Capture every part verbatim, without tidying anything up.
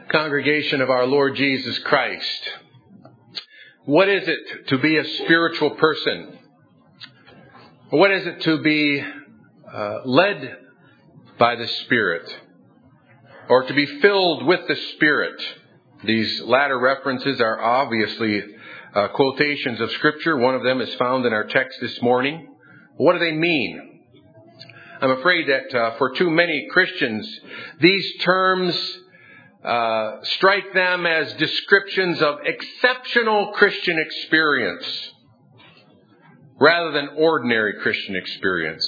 Congregation of our Lord Jesus Christ, what is it to be a spiritual person? What is it to be uh, led by the Spirit, or to be filled with the Spirit? These latter references are obviously uh, quotations of Scripture. One of them is found in our text this morning. What do they mean? I'm afraid that uh, for too many Christians, these terms Uh, strike them as descriptions of exceptional Christian experience rather than ordinary Christian experience.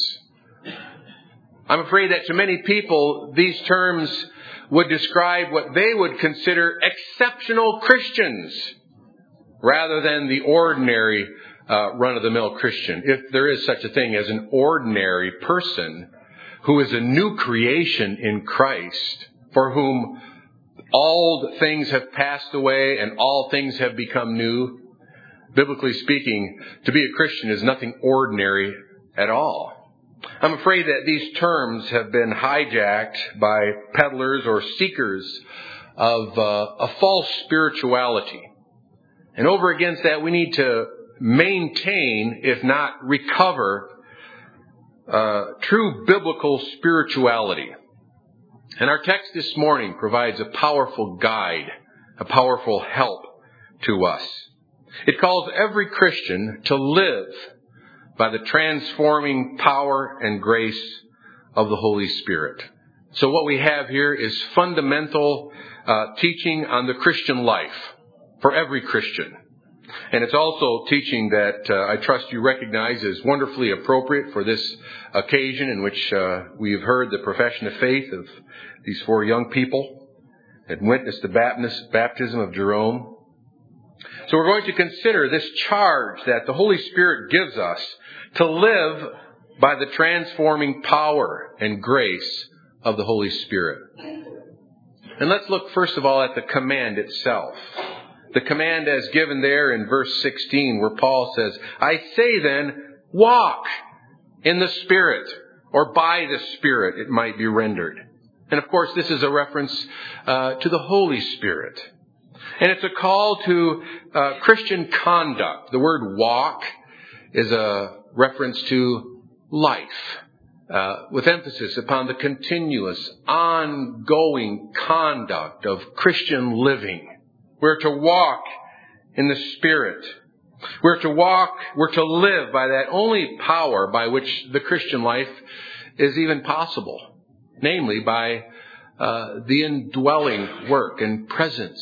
I'm afraid that to many people, these terms would describe what they would consider exceptional Christians rather than the ordinary uh, run-of-the-mill Christian. If there is such a thing as an ordinary person who is a new creation in Christ, for whom all things have passed away and all things have become new. Biblically speaking, to be a Christian is nothing ordinary at all. I'm afraid that these terms have been hijacked by peddlers or seekers of uh, a false spirituality. And over against that, we need to maintain, if not recover, uh, true biblical spirituality. And our text this morning provides a powerful guide, a powerful help to us. It calls every Christian to live by the transforming power and grace of the Holy Spirit. So what we have here is fundamental uh, teaching on the Christian life for every Christian. And it's also teaching that uh, I trust you recognize is wonderfully appropriate for this occasion in which uh, we've heard the profession of faith of these four young people and witnessed the baptism of Jerome. So we're going to consider this charge that the Holy Spirit gives us to live by the transforming power and grace of the Holy Spirit. And let's look first of all at the command itself. The command as given there in verse sixteen, where Paul says, I say then, walk in the Spirit, or by the Spirit, it might be rendered. And of course, this is a reference uh, to the Holy Spirit. And it's a call to uh, Christian conduct. The word walk is a reference to life, uh, with emphasis upon the continuous, ongoing conduct of Christian living. We're to walk in the Spirit. We're to walk, we're to live by that only power by which the Christian life is even possible. Namely, by uh, the indwelling work and presence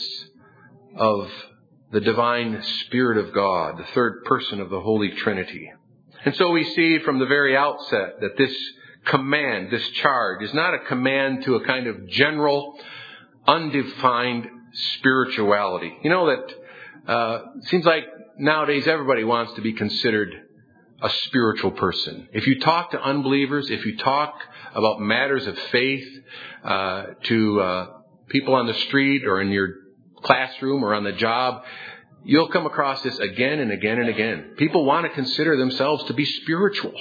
of the divine Spirit of God, the third person of the Holy Trinity. And so we see from the very outset that this command, this charge, is not a command to a kind of general, undefined spirituality. You know that uh, it seems like nowadays everybody wants to be considered a spiritual person. If you talk to unbelievers, if you talk about matters of faith uh, to uh, people on the street or in your classroom or on the job, you'll come across this again and again and again. People want to consider themselves to be spiritual.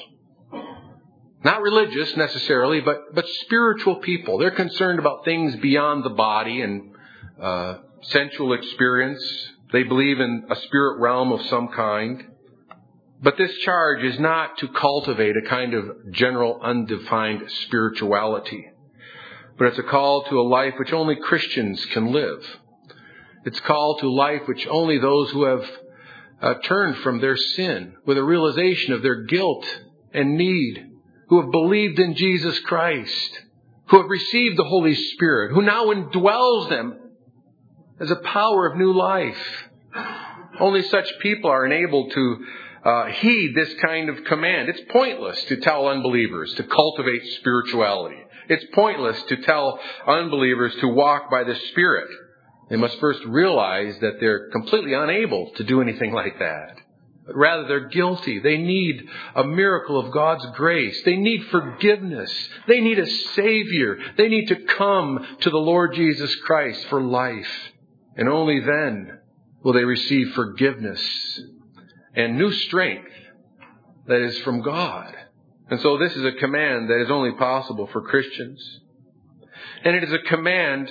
Not religious necessarily, but, but spiritual people. They're concerned about things beyond the body and uh, sensual experience. They believe in a spirit realm of some kind. But this charge is not to cultivate a kind of general undefined spirituality, but it's a call to a life which only Christians can live. It's a call to life which only those who have uh, turned from their sin with a realization of their guilt and need, who have believed in Jesus Christ, who have received the Holy Spirit, who now indwells them as a power of new life. Only such people are enabled to uh, heed this kind of command. It's pointless to tell unbelievers to cultivate spirituality. It's pointless to tell unbelievers to walk by the Spirit. They must first realize that they're completely unable to do anything like that. But rather, they're guilty. They need a miracle of God's grace. They need forgiveness. They need a Savior. They need to come to the Lord Jesus Christ for life. And only then will they receive forgiveness and new strength that is from God. And so this is a command that is only possible for Christians. And it is a command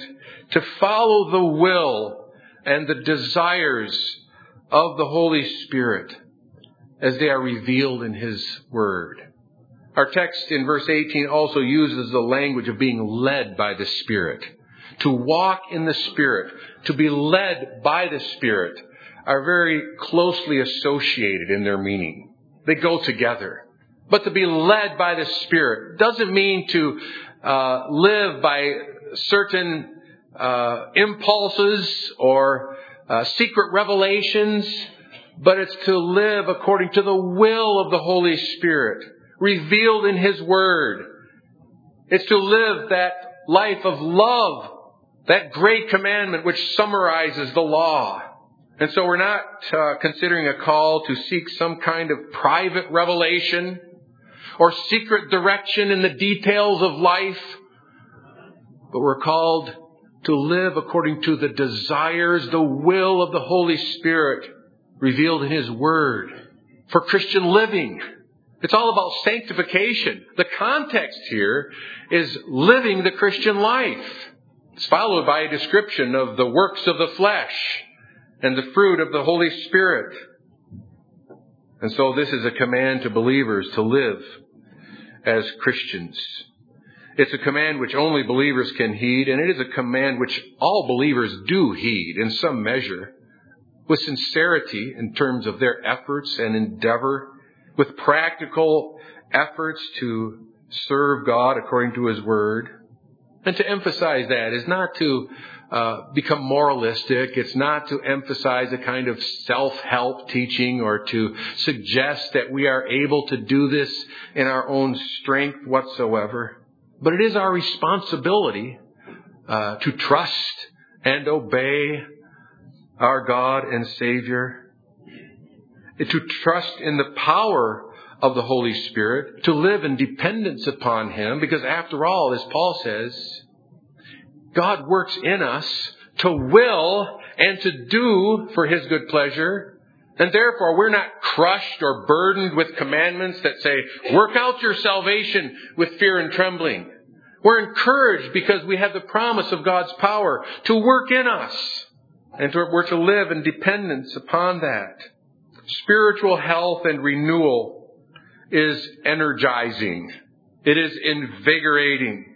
to follow the will and the desires of the Holy Spirit as they are revealed in His Word. Our text in verse eighteen also uses the language of being led by the Spirit. To walk in the Spirit, to be led by the Spirit, are very closely associated in their meaning. They go together. But to be led by the Spirit doesn't mean to uh, live by certain uh, impulses or uh, secret revelations, but it's to live according to the will of the Holy Spirit, revealed in His Word. It's to live that life of love, that great commandment which summarizes the law. And so we're not uh, considering a call to seek some kind of private revelation or secret direction in the details of life, but we're called to live according to the desires, the will of the Holy Spirit revealed in His Word for Christian living. It's all about sanctification. The context here is living the Christian life. It's followed by a description of the works of the flesh and the fruit of the Holy Spirit. And so this is a command to believers to live as Christians. It's a command which only believers can heed, and it is a command which all believers do heed in some measure, with sincerity in terms of their efforts and endeavor, with practical efforts to serve God according to His Word. And to emphasize that is not to uh, become moralistic. It's not to emphasize a kind of self-help teaching or to suggest that we are able to do this in our own strength whatsoever. But it is our responsibility uh, to trust and obey our God and Savior, to trust in the power of the Holy Spirit, to live in dependence upon Him, because after all, as Paul says, God works in us to will and to do for His good pleasure, and therefore we're not crushed or burdened with commandments that say, work out your salvation with fear and trembling. We're encouraged because we have the promise of God's power to work in us, and to, we're to live in dependence upon that. Spiritual health and renewal is energizing. It is invigorating.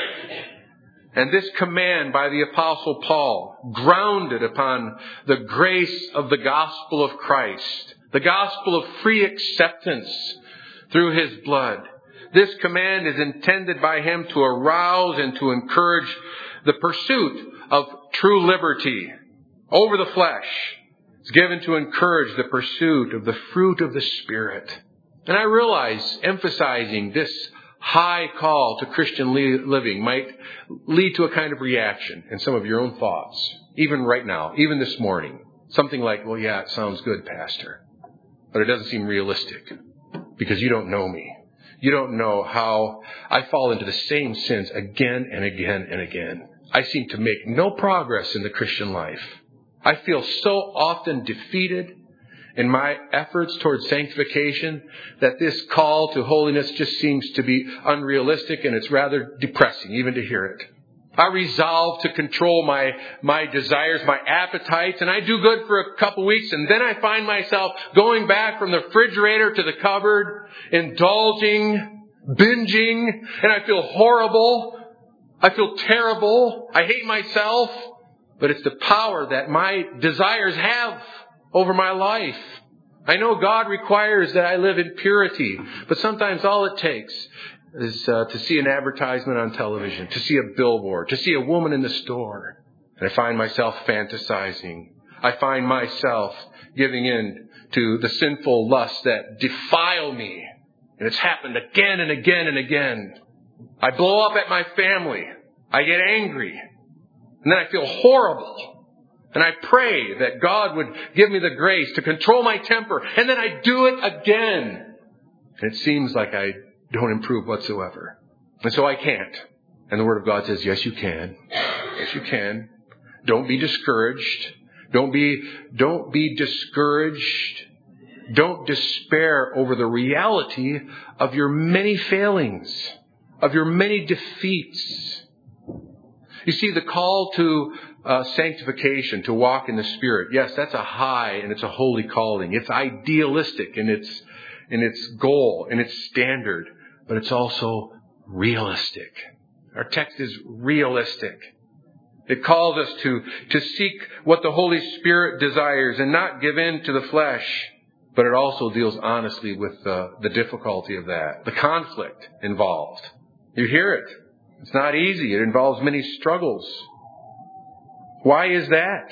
And this command by the Apostle Paul, grounded upon the grace of the gospel of Christ, the gospel of free acceptance through His blood, this command is intended by him to arouse and to encourage the pursuit of true liberty over the flesh. It's given to encourage the pursuit of the fruit of the Spirit. And I realize emphasizing this high call to Christian living might lead to a kind of reaction in some of your own thoughts, even right now, even this morning. Something like, well, yeah, it sounds good, Pastor, but it doesn't seem realistic because you don't know me. You don't know how I fall into the same sins again and again and again. I seem to make no progress in the Christian life. I feel so often defeated in my efforts towards sanctification that this call to holiness just seems to be unrealistic, and it's rather depressing even to hear it. I resolve to control my, my desires, my appetites, and I do good for a couple weeks, and then I find myself going back from the refrigerator to the cupboard, indulging, binging, and I feel horrible. I feel terrible. I hate myself. But it's the power that my desires have over my life. I know God requires that I live in purity, but sometimes all it takes is uh, to see an advertisement on television, to see a billboard, to see a woman in the store. And I find myself fantasizing. I find myself giving in to the sinful lusts that defile me. And it's happened again and again and again. I blow up at my family. I get angry. And then I feel horrible. And I pray that God would give me the grace to control my temper. And then I do it again. And it seems like I don't improve whatsoever. And so I can't. And the Word of God says, yes, you can. Yes, you can. Don't be discouraged. Don't be, don't be discouraged. Don't despair over the reality of your many failings, of your many defeats. You see, the call to uh, sanctification, to walk in the Spirit, yes, that's a high and it's a holy calling. It's idealistic in its, in its goal, in its standard, but it's also realistic. Our text is realistic. It calls us to, to seek what the Holy Spirit desires and not give in to the flesh. But it also deals honestly with the, the difficulty of that, the conflict involved. You hear it. It's not easy. It involves many struggles. Why is that?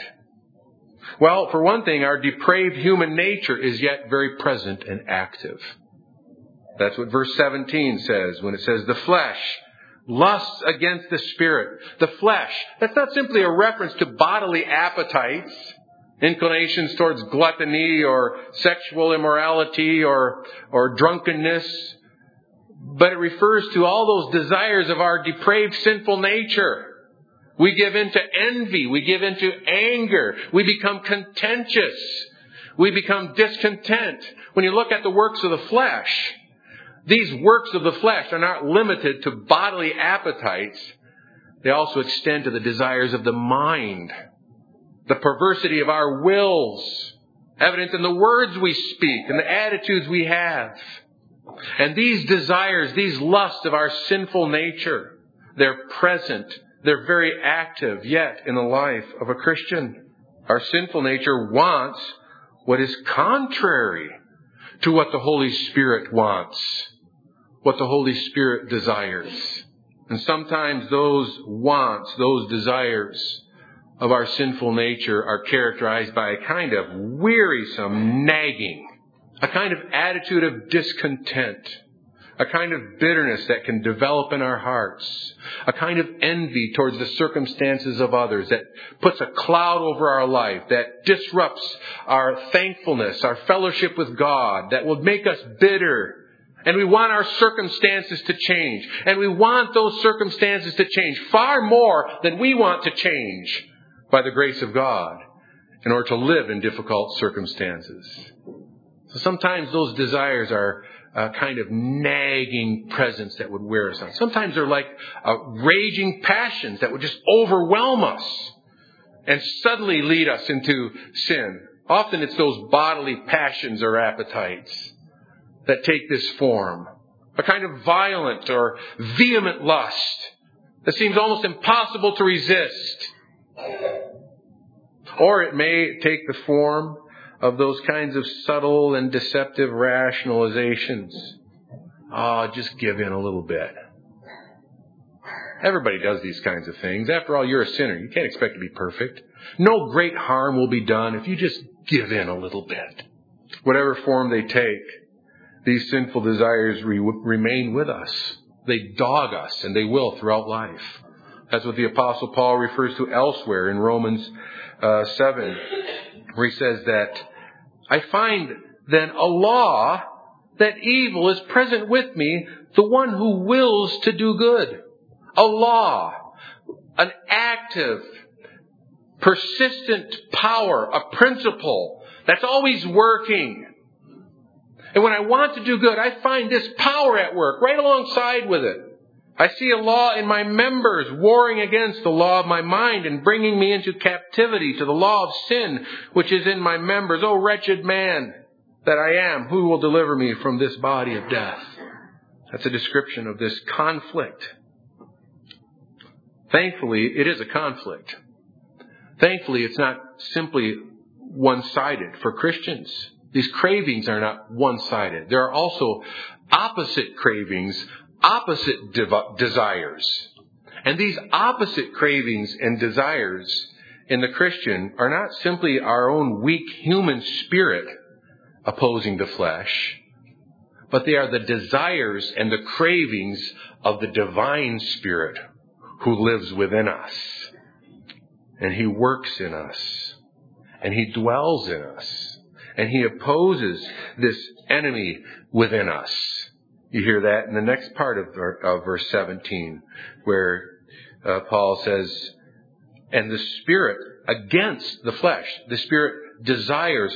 Well, for one thing, our depraved human nature is yet very present and active. That's what verse seventeen says when it says, the flesh lusts against the Spirit. The flesh, that's not simply a reference to bodily appetites, inclinations towards gluttony or sexual immorality or, or drunkenness, but it refers to all those desires of our depraved sinful nature. We give in to envy. We give in to anger. We become contentious. We become discontent. When you look at the works of the flesh, these works of the flesh are not limited to bodily appetites. They also extend to the desires of the mind, the perversity of our wills, evident in the words we speak and the attitudes we have. And these desires, these lusts of our sinful nature, they're present, they're very active yet in the life of a Christian. Our sinful nature wants what is contrary to what the Holy Spirit wants, what the Holy Spirit desires. And sometimes those wants, those desires of our sinful nature are characterized by a kind of wearisome nagging, a kind of attitude of discontent, a kind of bitterness that can develop in our hearts, a kind of envy towards the circumstances of others that puts a cloud over our life, that disrupts our thankfulness, our fellowship with God, that will make us bitter. And we want our circumstances to change. And we want those circumstances to change far more than we want to change by the grace of God in order to live in difficult circumstances. So sometimes those desires are a kind of nagging presence that would wear us out. Sometimes they're like uh, raging passions that would just overwhelm us and suddenly lead us into sin. Often it's those bodily passions or appetites that take this form. A kind of violent or vehement lust that seems almost impossible to resist. Or it may take the form of those kinds of subtle and deceptive rationalizations. Oh, just give in a little bit. Everybody does these kinds of things. After all, you're a sinner. You can't expect to be perfect. No great harm will be done if you just give in a little bit. Whatever form they take, these sinful desires re- remain with us. They dog us, and they will throughout life. That's what the Apostle Paul refers to elsewhere in Romans uh, seven, where he says that, I find then a law that evil is present with me, the one who wills to do good. A law, an active, persistent power, a principle that's always working. And when I want to do good, I find this power at work right alongside with it. I see a law in my members warring against the law of my mind and bringing me into captivity to the law of sin, which is in my members. O wretched man that I am, who will deliver me from this body of death? That's a description of this conflict. Thankfully, it is a conflict. Thankfully, it's not simply one-sided for Christians. These cravings are not one-sided. There are also opposite cravings, opposite de- desires. And these opposite cravings and desires in the Christian are not simply our own weak human spirit opposing the flesh, but they are the desires and the cravings of the divine Spirit who lives within us. And He works in us. And He dwells in us. And He opposes this enemy within us. You hear that in the next part of, of verse seventeen, where uh, Paul says, and the Spirit against the flesh. The Spirit desires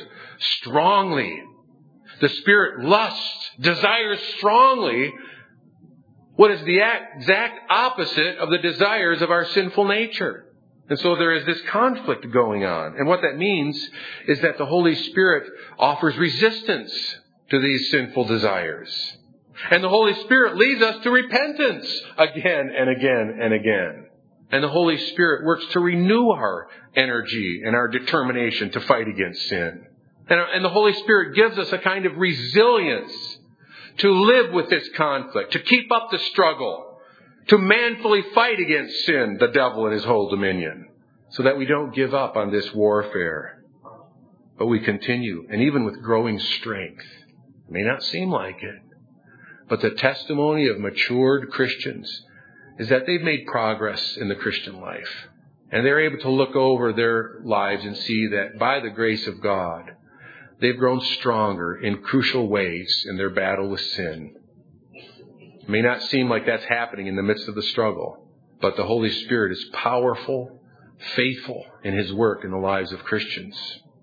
strongly. The Spirit lusts, desires strongly what is the exact opposite of the desires of our sinful nature. And so there is this conflict going on. And what that means is that the Holy Spirit offers resistance to these sinful desires. And the Holy Spirit leads us to repentance again and again and again. And the Holy Spirit works to renew our energy and our determination to fight against sin. And, and the Holy Spirit gives us a kind of resilience to live with this conflict, to keep up the struggle, to manfully fight against sin, the devil and his whole dominion, so that we don't give up on this warfare, but we continue, and even with growing strength. It may not seem like it, but the testimony of matured Christians is that they've made progress in the Christian life, and they're able to look over their lives and see that by the grace of God, they've grown stronger in crucial ways in their battle with sin. It may not seem like that's happening in the midst of the struggle, but the Holy Spirit is powerful, faithful in His work in the lives of Christians.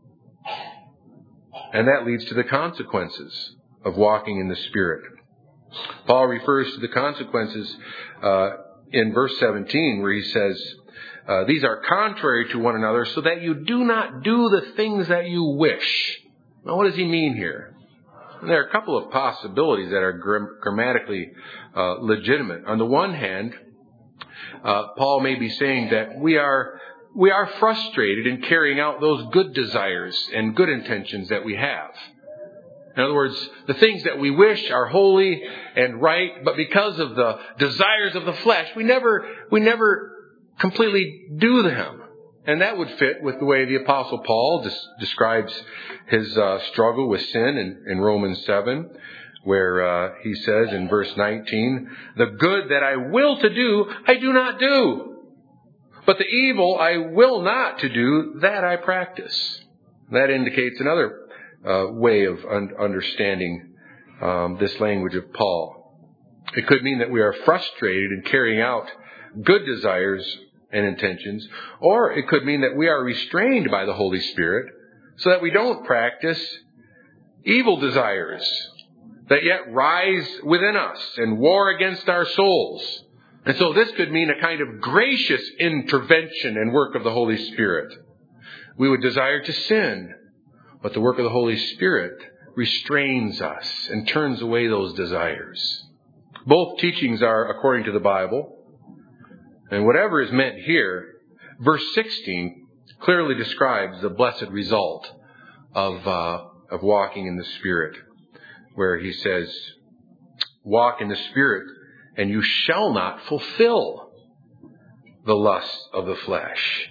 And that leads to the consequences of walking in the Spirit. Paul refers to the consequences uh, in verse seventeen, where he says, uh, these are contrary to one another, so that you do not do the things that you wish. Now, what does he mean here? And there are a couple of possibilities that are gram- grammatically uh, legitimate. On the one hand, uh, Paul may be saying that we are we are frustrated in carrying out those good desires and good intentions that we have. In other words, the things that we wish are holy and right, but because of the desires of the flesh, we never we never completely do them. And that would fit with the way the Apostle Paul des- describes his uh, struggle with sin in, in Romans seven, where uh, he says in verse nineteen, the good that I will to do, I do not do. But the evil I will not to do, that I practice. That indicates another uh, way of un- understanding um, this language of Paul. It could mean that we are frustrated in carrying out good desires and intentions, or it could mean that we are restrained by the Holy Spirit so that we don't practice evil desires that yet rise within us and war against our souls. And so this could mean a kind of gracious intervention and work of the Holy Spirit. We would desire to sin, but the work of the Holy Spirit restrains us and turns away those desires. Both teachings are according to the Bible. And whatever is meant here, verse sixteen clearly describes the blessed result of uh, of walking in the Spirit, where he says, walk in the Spirit, and you shall not fulfill the lusts of the flesh.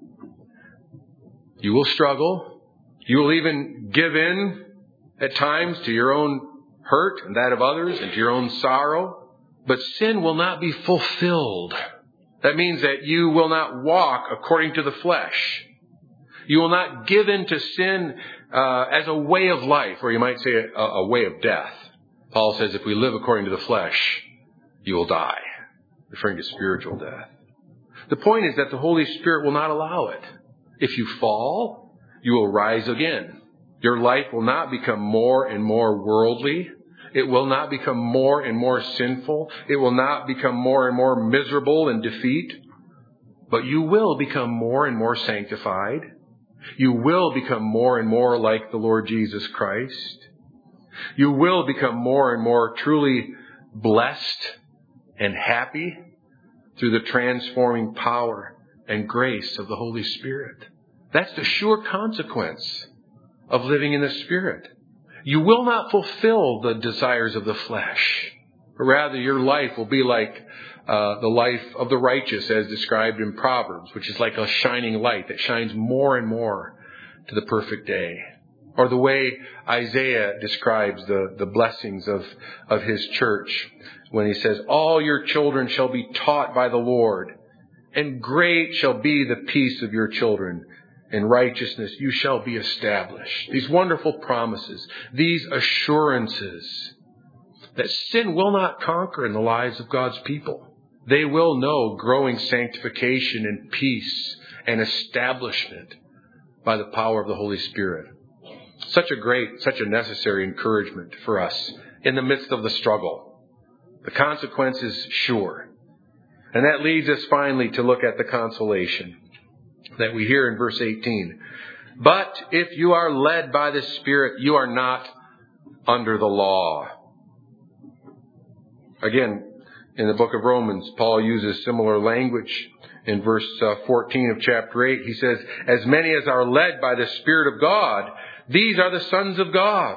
You will struggle. You will even give in at times to your own hurt and that of others and to your own sorrow. But sin will not be fulfilled. That means that you will not walk according to the flesh. You will not give in to sin uh, as a way of life, or you might say a, a way of death. Paul says if we live according to the flesh, you will die, referring to spiritual death. The point is that the Holy Spirit will not allow it. If you fall, you will rise again. Your life will not become more and more worldly. It will not become more and more sinful. It will not become more and more miserable in defeat. But you will become more and more sanctified. You will become more and more like the Lord Jesus Christ. You will become more and more truly blessed and happy through the transforming power and grace of the Holy Spirit. That's the sure consequence of living in the Spirit. You will not fulfill the desires of the flesh. But rather, your life will be like uh, the life of the righteous as described in Proverbs, which is like a shining light that shines more and more to the perfect day. Or the way Isaiah describes the, the blessings of, of his church when he says, all your children shall be taught by the Lord, and great shall be the peace of your children. In righteousness you shall be established. These wonderful promises, these assurances that sin will not conquer in the lives of God's people. They will know growing sanctification and peace and establishment by the power of the Holy Spirit. Such a great, such a necessary encouragement for us in the midst of the struggle. The consequence is sure. And that leads us finally to look at the consolation that we hear in verse eighteen. But if you are led by the Spirit, you are not under the law. Again, in the book of Romans, Paul uses similar language. In verse uh, fourteen of chapter eight, he says, as many as are led by the Spirit of God, these are the sons of God.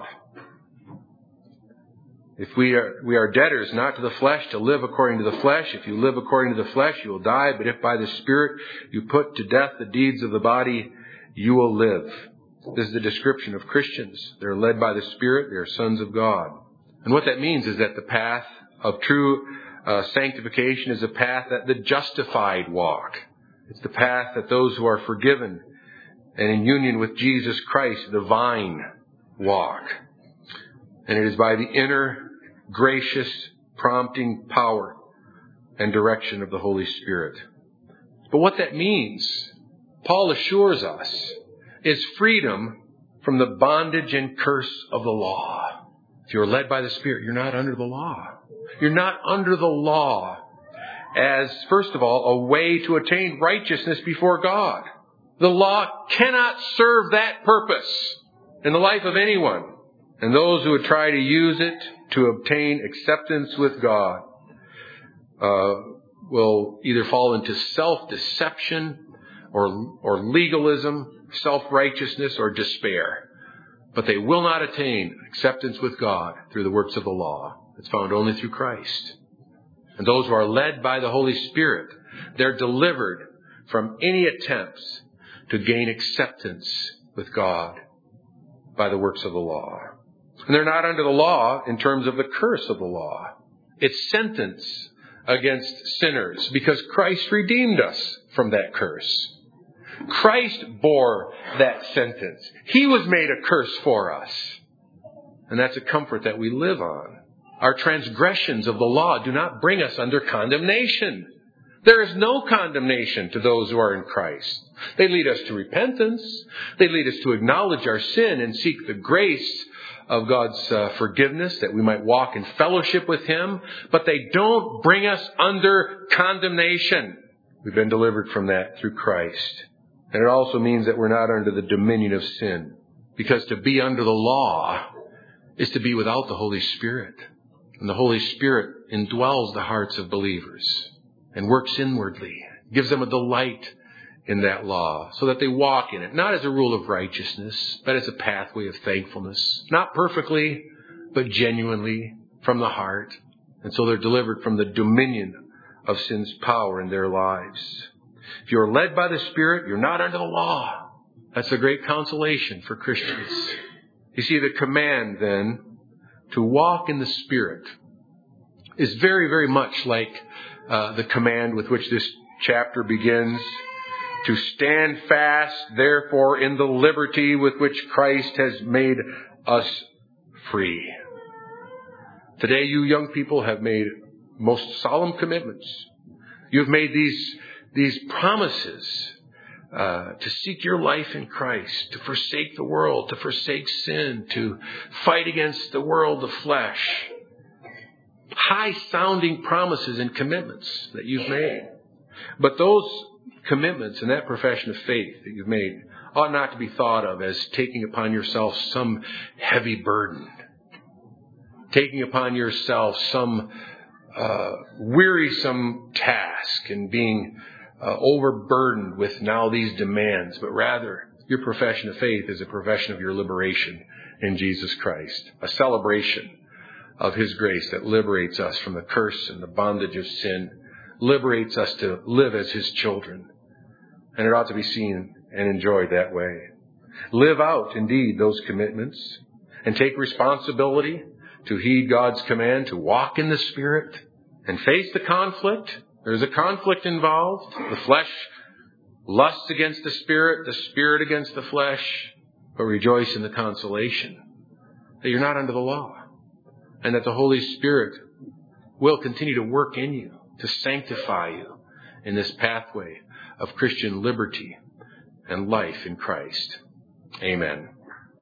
If we are, we are debtors not to the flesh, to live according to the flesh. If you live according to the flesh, you will die. But if by the Spirit you put to death the deeds of the body, you will live. This is the description of Christians. They're led by the Spirit. They're sons of God. And what that means is that the path of true uh, sanctification is a path that the justified walk. It's the path that those who are forgiven and in union with Jesus Christ, the vine, walk. And it is by the inner, gracious, prompting power and direction of the Holy Spirit. But what that means, Paul assures us, is freedom from the bondage and curse of the law. If you're led by the Spirit, you're not under the law. You're not under the law as, first of all, a way to attain righteousness before God. The law cannot serve that purpose in the life of anyone. And those who would try to use it to obtain acceptance with God uh, will either fall into self-deception or, or legalism, self-righteousness, or despair. But they will not attain acceptance with God through the works of the law. It's found only through Christ. And those who are led by the Holy Spirit, they're delivered from any attempts to gain acceptance with God by the works of the law. And they're not under the law in terms of the curse of the law. It's sentence against sinners because Christ redeemed us from that curse. Christ bore that sentence. He was made a curse for us. And that's a comfort that we live on. Our transgressions of the law do not bring us under condemnation. There is no condemnation to those who are in Christ. They lead us to repentance. They lead us to acknowledge our sin and seek the grace of God's uh, forgiveness that we might walk in fellowship with Him. But they don't bring us under condemnation. We've been delivered from that through Christ. And it also means that we're not under the dominion of sin. Because to be under the law is to be without the Holy Spirit. And the Holy Spirit indwells the hearts of believers and works inwardly, gives them a delight in that law so that they walk in it, not as a rule of righteousness, but as a pathway of thankfulness. Not perfectly, but genuinely from the heart. And so they're delivered from the dominion of sin's power in their lives. If you're led by the Spirit, you're not under the law. That's a great consolation for Christians. You see, the command then to walk in the Spirit is very, very much like uh, the command with which this chapter begins. To stand fast, therefore, in the liberty with which Christ has made us free. Today, you young people have made most solemn commitments. You've made these, these promises uh, to seek your life in Christ, to forsake the world, to forsake sin, to fight against the world, the flesh. High-sounding promises and commitments that you've made. But those commitments and that profession of faith that you've made ought not to be thought of as taking upon yourself some heavy burden. Taking upon yourself some uh, wearisome task and being uh, overburdened with now these demands. But rather, your profession of faith is a profession of your liberation in Jesus Christ. A celebration of His grace that liberates us from the curse and the bondage of sin. Liberates us to live as His children. And it ought to be seen and enjoyed that way. Live out, indeed, those commitments and take responsibility to heed God's command to walk in the Spirit and face the conflict. There's a conflict involved. The flesh lusts against the Spirit, the Spirit against the flesh. But rejoice in the consolation that you're not under the law and that the Holy Spirit will continue to work in you to sanctify you in this pathway of Christian liberty and life in Christ. Amen.